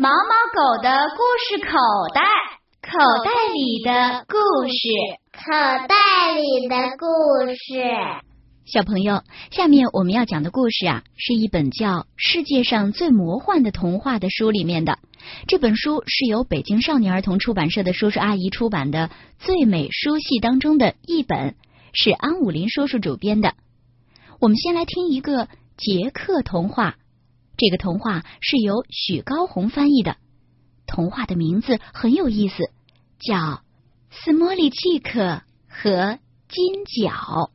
毛毛狗的故事口袋，口袋里的故事， 口袋里的故事。 小朋友，下面我们要讲的故事啊，是一本叫《世界上最魔幻的童话》的书里面的。这本书是由北京少年儿童出版社的叔叔阿姨出版的最美书系当中的一本，是安武林叔叔主编的。我们先来听一个捷克童话，这个童话是由许高红翻译的，童话的名字很有意思，叫《斯莫利契克和金角》。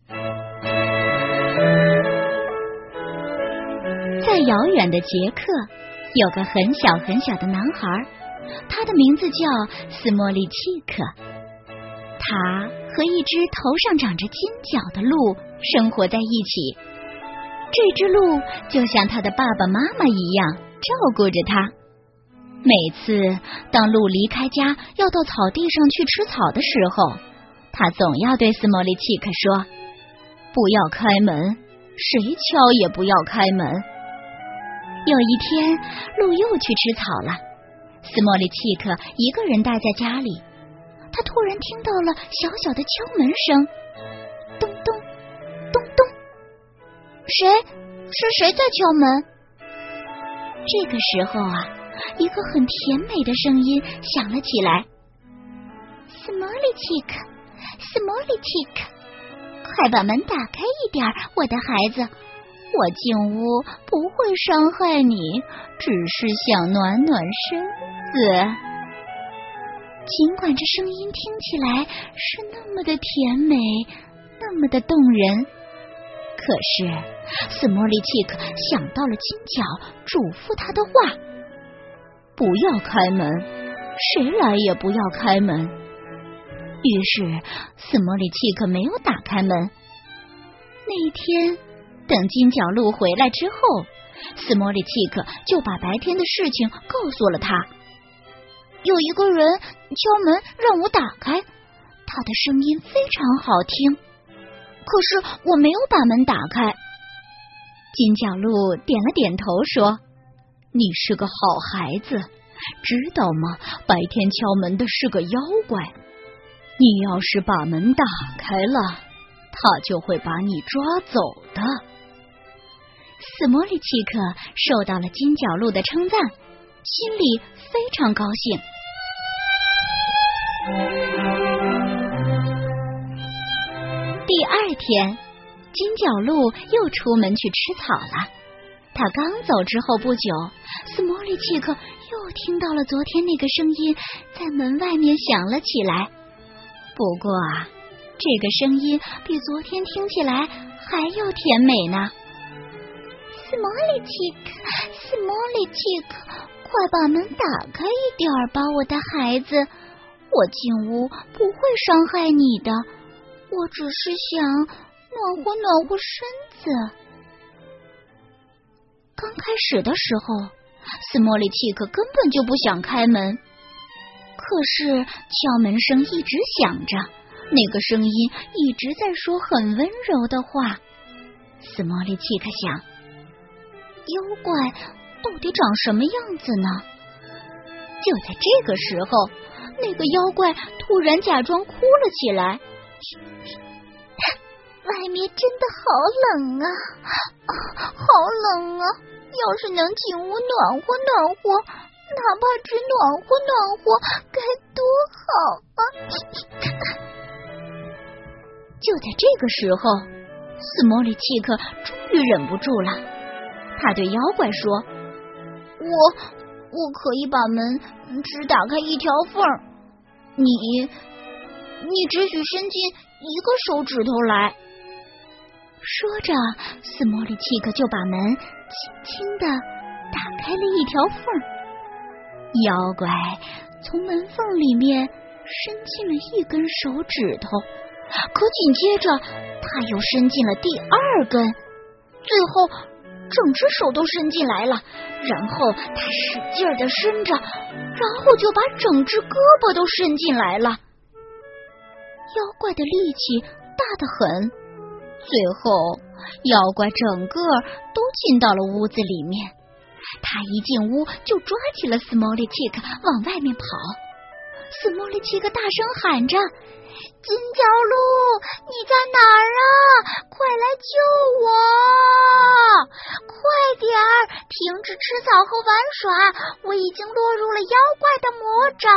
在遥远的捷克，有个很小很小的男孩，他的名字叫斯莫利契克。他和一只头上长着金角的鹿生活在一起，这只鹿就像他的爸爸妈妈一样照顾着他。每次当鹿离开家要到草地上去吃草的时候，他总要对斯莫利契克说：不要开门，谁敲也不要开门。有一天，鹿又去吃草了，斯莫利契克一个人待在家里，他突然听到了小小的敲门声，咚咚咚咚。是谁在敲门？这个时候啊，一个很甜美的声音响了起来：斯莫利契克，斯莫利契克，快把门打开一点，我的孩子，我进屋不会伤害你，只是想暖暖身子。尽管这声音听起来是那么的甜美，那么的动人，可是斯莫利契克想到了金角嘱咐他的话：不要开门，谁来也不要开门。于是斯莫利契克没有打开门。那一天，等金角鹿回来之后，斯莫利契克就把白天的事情告诉了他。有一个人敲门让我打开，他的声音非常好听，可是我没有把门打开。金角鹿点了点头说：你是个好孩子，知道吗？白天敲门的是个妖怪，你要是把门打开了，他就会把你抓走的。斯莫利契克受到了金角鹿的称赞，心里非常高兴。第二天，金角鹿又出门去吃草了。他刚走之后不久，斯莫利契克又听到了昨天那个声音在门外面响了起来。不过啊，这个声音比昨天听起来还要甜美呢。斯莫利契克，斯莫利契克，快把门打开一点吧，我的孩子，我进屋不会伤害你的，我只是想暖和暖和身子。刚开始的时候，斯莫利契克根本就不想开门，可是敲门声一直响着，那个声音一直在说很温柔的话。斯莫利契克想，妖怪到底长什么样子呢？就在这个时候，那个妖怪突然假装哭了起来。外面真的好冷啊，好冷啊！要是能进屋暖和暖和，哪怕只暖和暖和，该多好啊！就在这个时候，斯莫利契克终于忍不住了，他对妖怪说：我可以把门只打开一条缝，你只许伸进一个手指头来。说着，斯莫利契克就把门轻轻地打开了一条缝，妖怪从门缝里面伸进了一根手指头，可紧接着他又伸进了第二根，最后整只手都伸进来了，然后他使劲地伸着，然后就把整只胳膊都伸进来了。妖怪的力气大得很，最后妖怪整个都进到了屋子里面， 他一进屋就抓起了斯莫里契克往外面跑。斯莫里契克大声喊着：“金角鹿，你在哪儿啊？快来救我！快点儿，停止吃草和玩耍，我已经落入了妖怪的魔爪。”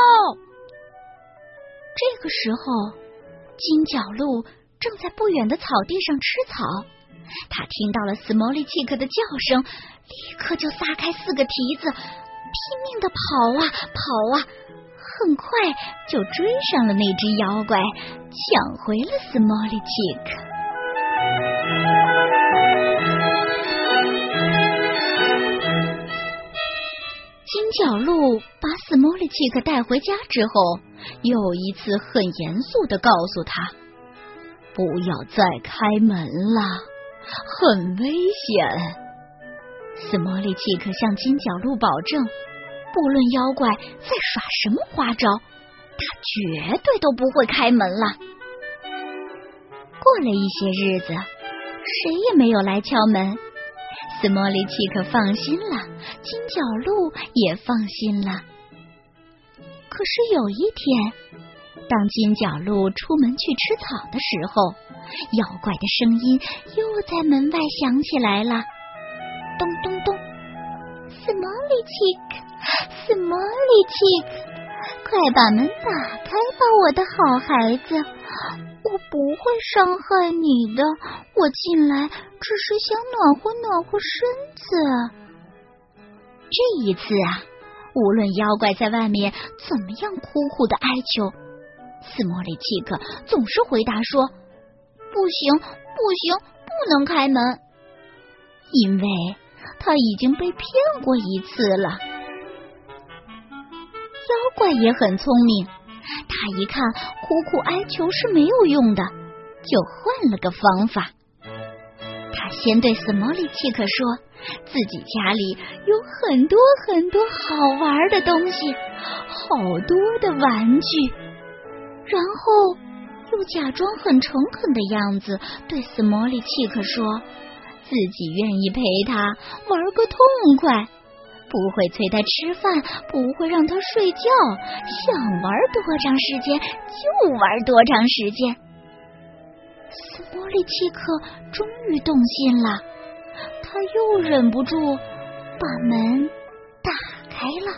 这个时候，金角鹿正在不远的草地上吃草，他听到了斯莫里契克的叫声，立刻就撒开4个蹄子，拼命地跑啊跑啊，很快就追上了那只妖怪，抢回了斯莫里契克。金角鹿把斯莫里契克带回家之后，又一次很严肃地告诉他：“不要再开门了，很危险。”斯莫里契克向金角鹿保证，不论妖怪在耍什么花招，他绝对都不会开门了。过了一些日子，谁也没有来敲门，斯莫里契克放心了，金角鹿也放心了。可是有一天，当金角鹿出门去吃草的时候，妖怪的声音又在门外响起来了。咚咚咚，斯莫里契克，斯莫里契克，快把门打开吧，我的好孩子，我不会伤害你的，我进来只是想暖和暖和身子。这一次啊，无论妖怪在外面怎么样哭哭的哀求，斯莫里契克总是回答说：“不行，不行，不能开门。”因为他已经被骗过一次了。妖怪也很聪明，他一看苦苦哀求是没有用的，就换了个方法。他先对斯莫里契克说，自己家里有很多很多好玩的东西，好多的玩具，然后又假装很诚恳的样子对斯莫里契克说，自己愿意陪他玩个痛快，不会催他吃饭，不会让他睡觉，想玩多长时间就玩多长时间。斯莫里契克终于动心了，他又忍不住把门打开了。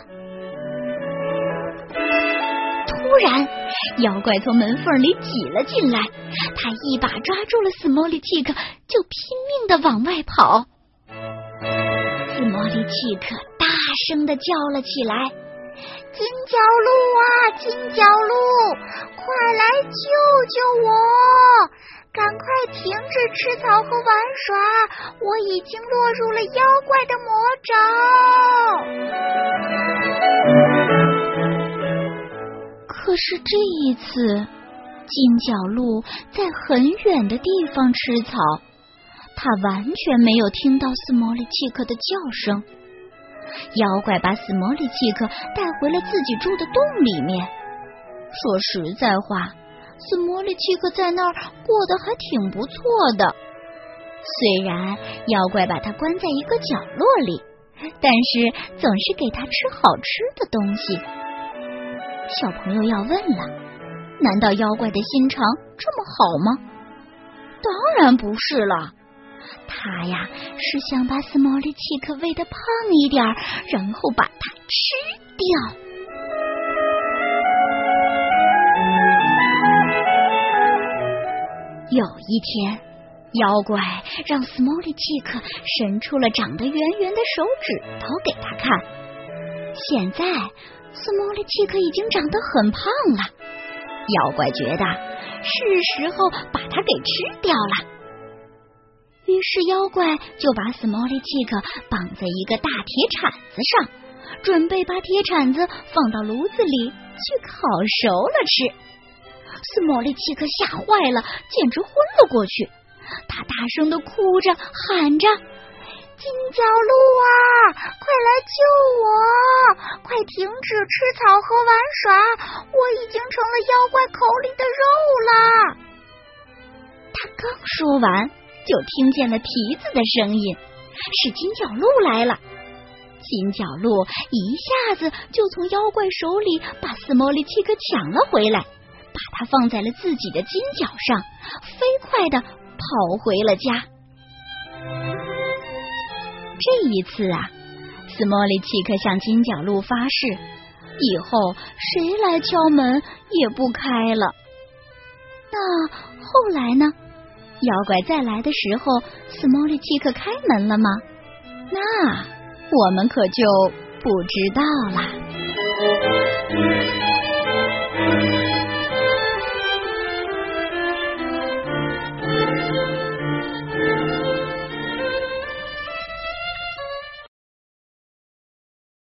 突然，妖怪从门缝里挤了进来，他一把抓住了斯莫里契克，就拼命地往外跑。斯莫里契克大声地叫了起来：“金角鹿啊，金角鹿，快来救救我！赶快停止吃草和玩耍，我已经落入了妖怪的魔爪。”可是这一次，金角鹿在很远的地方吃草，他完全没有听到斯莫里契克的叫声。妖怪把斯莫里契克带回了自己住的洞里面。说实在话，斯莫里契克在那儿过得还挺不错的。虽然妖怪把他关在一个角落里，但是总是给他吃好吃的东西。小朋友要问了，难道妖怪的心肠这么好吗？当然不是了，他呀是想把斯莫里契克喂得胖一点，然后把它吃掉。有一天，妖怪让斯莫里契克伸出了长得圆圆的手指头给他看。现在斯莫里契克已经长得很胖了，妖怪觉得是时候把它给吃掉了。于是妖怪就把斯莫里契克绑在一个大铁铲子上，准备把铁铲子放到炉子里去烤熟了吃。斯莫里契克吓坏了，简直昏了过去。他大声地哭着喊着：“金角鹿啊，快来救我！快停止吃草和玩耍，我已经成了妖怪口里的肉了。”他刚说完，就听见了蹄子的声音，是金角鹿来了。 金角鹿一下子就从妖怪手里把斯莫里契克抢了回来，把它放在了自己的金角上，飞快地跑回了家。这一次啊，斯莫里契克向金角鹿发誓，以后谁来敲门也不开了。那后来呢？妖怪再来的时候，斯莫里契克开门了吗？那我们可就不知道啦。